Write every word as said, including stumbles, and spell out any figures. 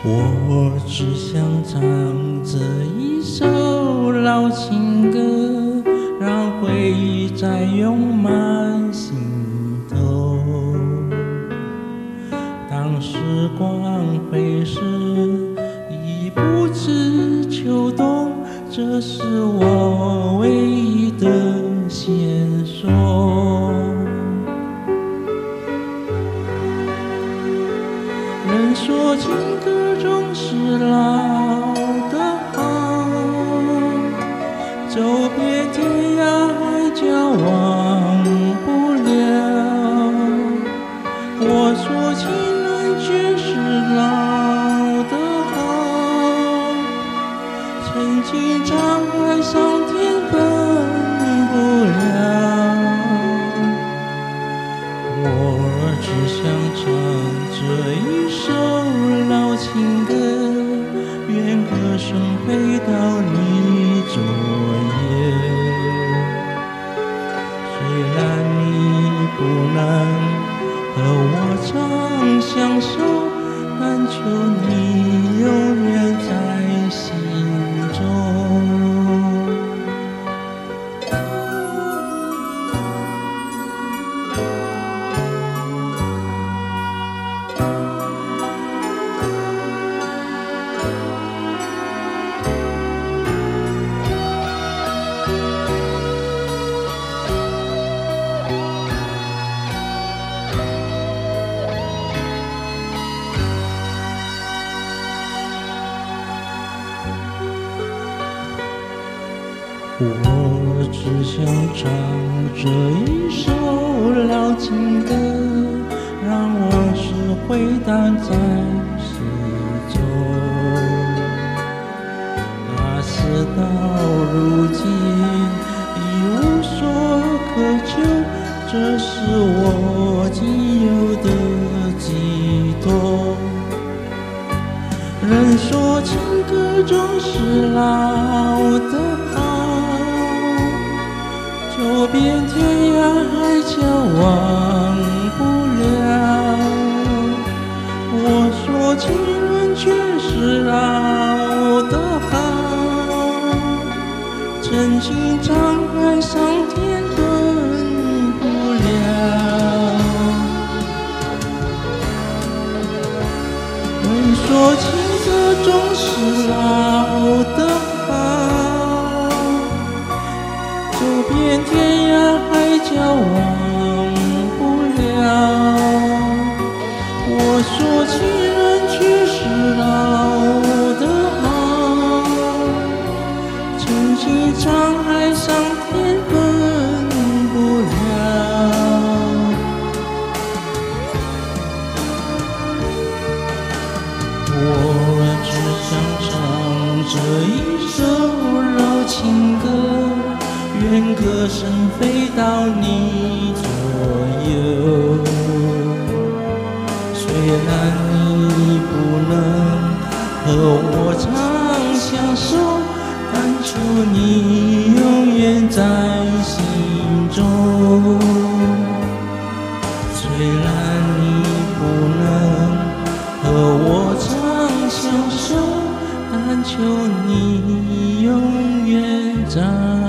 我只想唱这一首老情歌，让回忆再涌满心头。当时光飞逝，已不知秋冬，这是我唯一的线索。人说情歌总是老的好，走遍天涯海角忘不了。我说情人却是老的好，曾经沧海桑田分不了。我只想唱这一首老情歌，愿歌声飞到你左右。虽然你不能和我长相守，但求你永远在心中。我只想唱这一首老情歌，让往事回荡在心中。那事到如今已无所可求，这是我仅有的寄托。人说情歌总是老的好，走遍天涯海角忘不了。我说情人却是老的好，曾经沧海桑田分不了。人说情歌总是老的好，走遍天涯海角忘不了。我说情人却是老的好，曾经沧海桑田分不了。我只想唱这一首老情歌，愿歌声飞到你左右。虽然你不能和我长相守，但求你永远在心中。虽然你不能和我长相守，但求你永远在